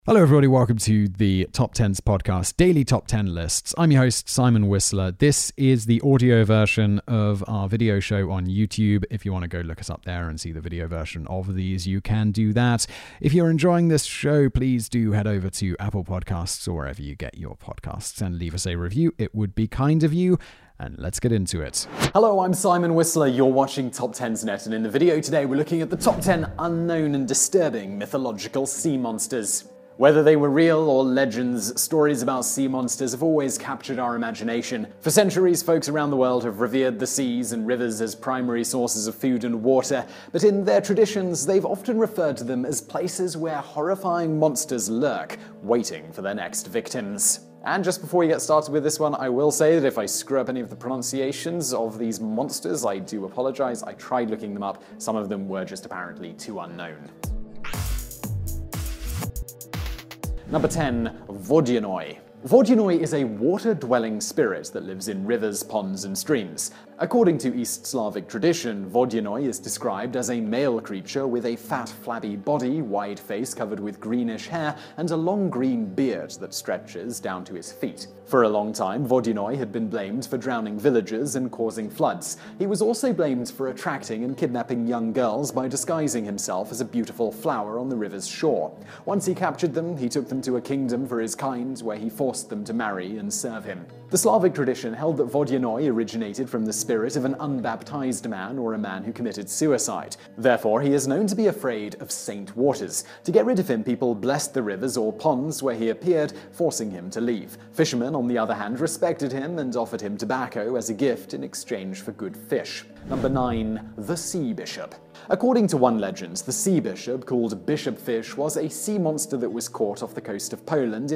Hello everybody, welcome to the Top 10s podcast, Daily Top 10 Lists. I'm your host, Simon Whistler. This is the audio version of our video show on YouTube. If you want to go look us up there and see the video version of these, you can do that. If you're enjoying this show, please do head over to Apple Podcasts or wherever you get your podcasts and leave us a review. It would be kind of you. And let's get into it. Hello, I'm Simon Whistler. You're watching Top 10's Net, and in the video today, we're looking at the top 10 unknown and disturbing mythological sea monsters. Whether they were real or legends, stories about sea monsters have always captured our imagination. For centuries, folks around the world have revered the seas and rivers as primary sources of food and water, but in their traditions, they've often referred to them as places where horrifying monsters lurk, waiting for their next victims. And just before we get started with this one, I will say that if I screw up any of the pronunciations of these monsters, I do apologize. I tried looking them up. Some of them were just apparently too unknown. Number 10. Vodyanoi. Vodyanoi is a water-dwelling spirit that lives in rivers, ponds, and streams. According to East Slavic tradition, Vodyanoi is described as a male creature with a fat, flabby body, wide face covered with greenish hair, and a long green beard that stretches down to his feet. For a long time, Vodyanoi had been blamed for drowning villagers and causing floods. He was also blamed for attracting and kidnapping young girls by disguising himself as a beautiful flower on the river's shore. Once he captured them, he took them to a kingdom for his kind, where he forced them to marry and serve him. The Slavic tradition held that Vodyanoi originated from the spirit of an unbaptized man or a man who committed suicide. Therefore, he is known to be afraid of saint waters. To get rid of him, people blessed the rivers or ponds where he appeared, forcing him to leave. Fishermen, on the other hand, respected him and offered him tobacco as a gift in exchange for good fish. Number 9. The Sea Bishop. According to one legend, the sea bishop, called Bishop Fish, was a sea monster that was caught off the coast of Poland in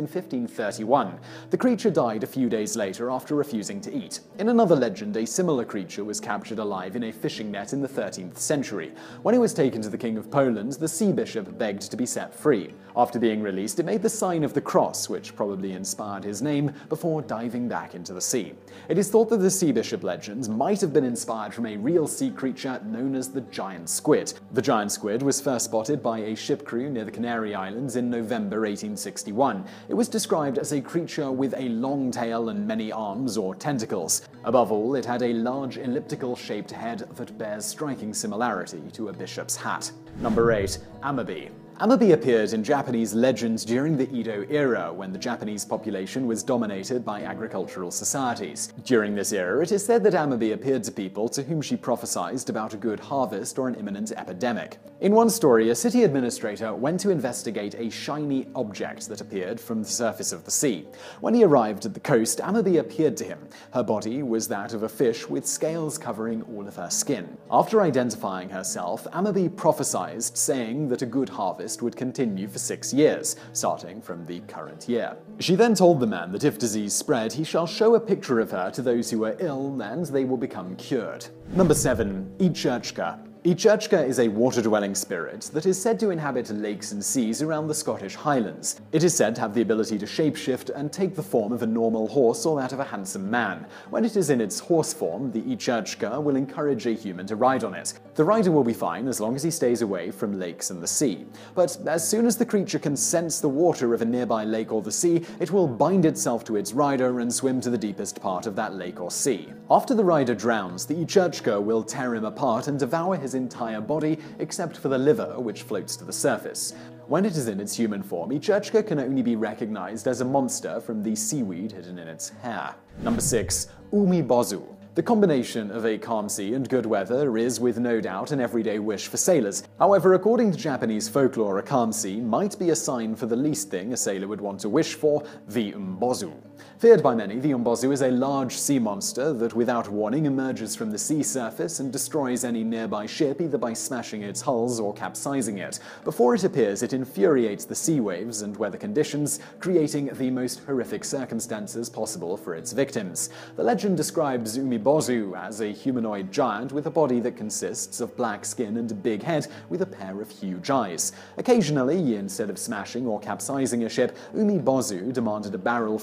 1531. The creature died a few days later after refusing to eat. In another legend, a similar creature was captured alive in a fishing net in the 13th century. When it was taken to the King of Poland, the sea bishop begged to be set free. After being released, it made the sign of the cross, which probably inspired his name, before diving back into the sea. It is thought that the sea bishop legend might have been inspired from a real sea creature known as the giant squid. The giant squid was first spotted by a ship crew near the Canary Islands in November 1861. It was described as a creature with a long tail and many arms or tentacles. Above all, it had a large elliptical-shaped head that bears striking similarity to a bishop's hat. Number 8. Amabi. Amabi appeared in Japanese legends during the Edo era, when the Japanese population was dominated by agricultural societies. During this era, it is said that Amabi appeared to people to whom she prophesied about a good harvest or an imminent epidemic. In one story, a city administrator went to investigate a shiny object that appeared from the surface of the sea. When he arrived at the coast, Amabi appeared to him. Her body was that of a fish with scales covering all of her skin. After identifying herself, Amabi prophesied, saying that a good harvest would continue for 6 years, starting from the current year. She then told the man that if disease spread, he shall show a picture of her to those who are ill, and they will become cured. Number 7. Ichurchka. Ichurchka is a water-dwelling spirit that is said to inhabit lakes and seas around the Scottish Highlands. It is said to have the ability to shapeshift and take the form of a normal horse or that of a handsome man. When it is in its horse form, the Ichurchka will encourage a human to ride on it. The rider will be fine as long as he stays away from lakes and the sea. But as soon as the creature can sense the water of a nearby lake or the sea, it will bind itself to its rider and swim to the deepest part of that lake or sea. After the rider drowns, the Ichurchka will tear him apart and devour his entire body except for the liver, which floats to the surface. When it is in its human form, Ichurchka can only be recognized as a monster from the seaweed hidden in its hair. Number 6. Umibozu. The combination of a calm sea and good weather is, with no doubt, an everyday wish for sailors. However, according to Japanese folklore, a calm sea might be a sign for the least thing a sailor would want to wish for, the umbozu. Feared by many, the umbozu is a large sea monster that, without warning, emerges from the sea surface and destroys any nearby ship either by smashing its hulls or capsizing it. Before it appears, it infuriates the sea waves and weather conditions, creating the most horrific circumstances possible for its victims. The legend describes Umibozu as a humanoid giant with a body that consists of black skin and a big head with a pair of huge eyes. Occasionally, instead of smashing or capsizing a ship, Umibozu demanded a barrel from its crew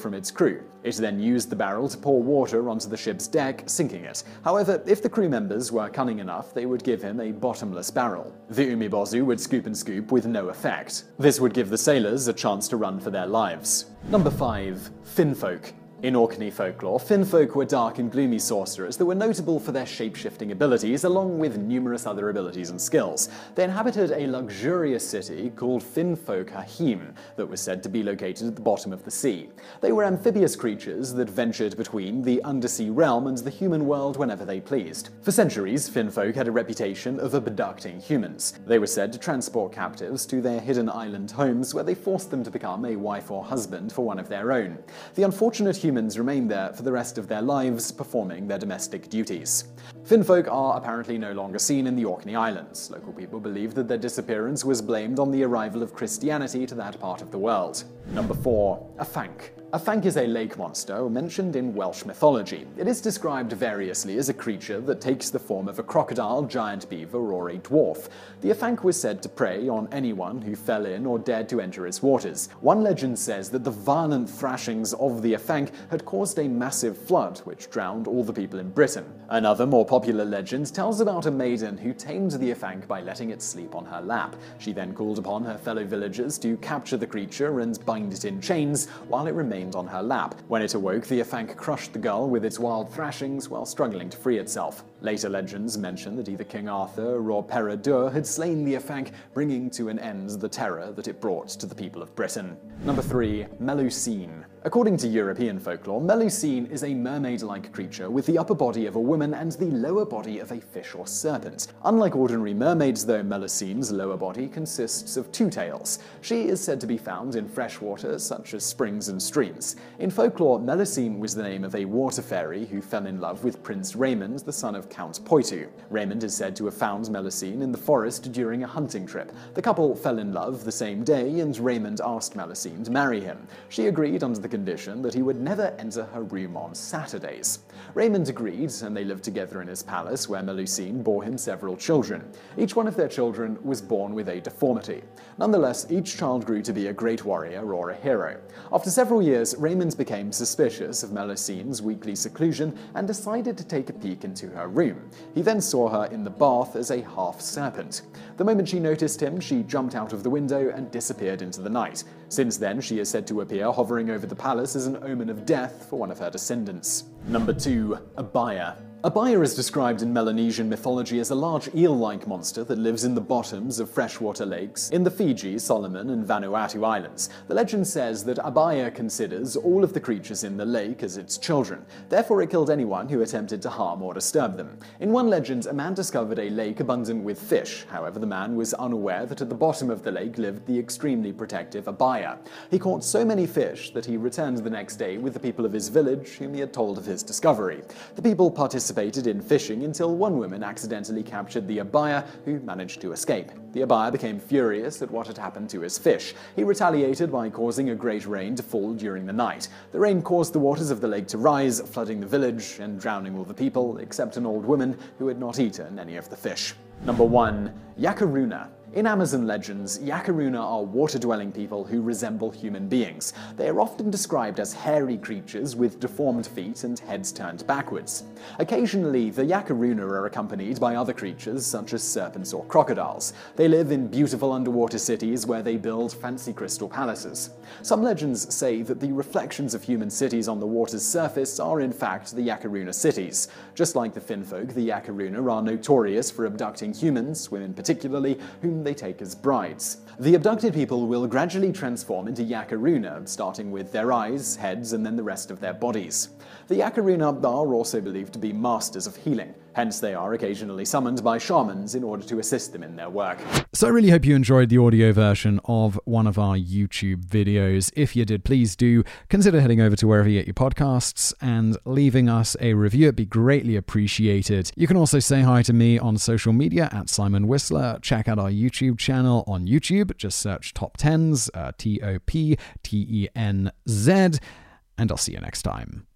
crew. It then used the barrel to pour water onto the ship's deck, sinking it. However, if the crew members were cunning enough, they would give him a bottomless barrel. The umibozu would scoop and scoop with no effect. This would give the sailors a chance to run for their lives. Number 5. Finnfolk. In Orkney folklore, Finnfolk were dark and gloomy sorcerers that were notable for their shape-shifting abilities, along with numerous other abilities and skills. They inhabited a luxurious city called Finnfolk Hahim that was said to be located at the bottom of the sea. They were amphibious creatures that ventured between the undersea realm and the human world whenever they pleased. For centuries, Finnfolk had a reputation of abducting humans. They were said to transport captives to their hidden island homes, where they forced them to become a wife or husband for one of their own. The unfortunate humans remained there for the rest of their lives, performing their domestic duties. Finnfolk are apparently no longer seen in the Orkney Islands. Local people believe that their disappearance was blamed on the arrival of Christianity to that part of the world. Number 4. Afanc. Afanc is a lake monster mentioned in Welsh mythology. It is described variously as a creature that takes the form of a crocodile, giant beaver, or a dwarf. The Afanc was said to prey on anyone who fell in or dared to enter its waters. One legend says that the violent thrashings of the Afanc had caused a massive flood, which drowned all the people in Britain. Another, more popular legend tells about a maiden who tamed the Afanc by letting it sleep on her lap. She then called upon her fellow villagers to capture the creature and bind it in chains while it remained on her lap. When it awoke, the Afanc crushed the girl with its wild thrashings while struggling to free itself. Later legends mention that either King Arthur or Peredur had slain the Afanc, bringing to an end the terror that it brought to the people of Britain. Number 3. Melusine. According to European folklore, Melusine is a mermaid-like creature with the upper body of a woman and the lower body of a fish or serpent. Unlike ordinary mermaids, though, Melusine's lower body consists of 2 tails. She is said to be found in fresh water, such as springs and streams. In folklore, Melusine was the name of a water fairy who fell in love with Prince Raymond, the son of Count Poitou. Raymond is said to have found Melusine in the forest during a hunting trip. The couple fell in love the same day, and Raymond asked Melusine to marry him. She agreed under the condition that he would never enter her room on Saturdays. Raymond agreed, and they lived together in his palace, where Melusine bore him several children. Each one of their children was born with a deformity. Nonetheless, each child grew to be a great warrior or a hero. After several years, Raymond became suspicious of Melusine's weekly seclusion and decided to take a peek into her room. He then saw her in the bath as a half-serpent. The moment she noticed him, she jumped out of the window and disappeared into the night. Since then, she is said to appear hovering over the palace as an omen of death for one of her descendants. Number 2. Abaya. Abaya is described in Melanesian mythology as a large eel-like monster that lives in the bottoms of freshwater lakes in the Fiji, Solomon, and Vanuatu Islands. The legend says that Abaya considers all of the creatures in the lake as its children. Therefore, it killed anyone who attempted to harm or disturb them. In one legend, a man discovered a lake abundant with fish. However, the man was unaware that at the bottom of the lake lived the extremely protective Abaya. He caught so many fish that he returned the next day with the people of his village, whom he had told of his discovery. The people participated in fishing until one woman accidentally captured the Abaya, who managed to escape. The Abaya became furious at what had happened to his fish. He retaliated by causing a great rain to fall during the night. The rain caused the waters of the lake to rise, flooding the village and drowning all the people except an old woman who had not eaten any of the fish. Number 1. Yakaruna. In Amazon legends, Yakaruna are water-dwelling people who resemble human beings. They are often described as hairy creatures with deformed feet and heads turned backwards. Occasionally, the Yakaruna are accompanied by other creatures such as serpents or crocodiles. They live in beautiful underwater cities where they build fancy crystal palaces. Some legends say that the reflections of human cities on the water's surface are in fact the Yakaruna cities. Just like the Finnfolk, the Yakaruna are notorious for abducting humans, women particularly, whom they take as brides. The abducted people will gradually transform into Yakaruna, starting with their eyes, heads, and then the rest of their bodies. The Yakaruna are also believed to be masters of healing. Hence, they are occasionally summoned by shamans in order to assist them in their work. So I really hope you enjoyed the audio version of one of our YouTube videos. If you did, please do consider heading over to wherever you get your podcasts and leaving us a review. It'd be greatly appreciated. You can also say hi to me on social media at Simon Whistler. Check out our YouTube channel on YouTube. Just search Top Tens, TOPTENZ, and I'll see you next time.